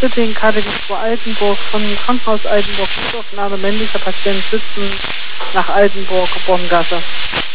Sitting, KTG Altenburg, von Krankenhaus Altenburg, Notaufnahme männlicher Patient sitzen nach Altenburg, Bongasse.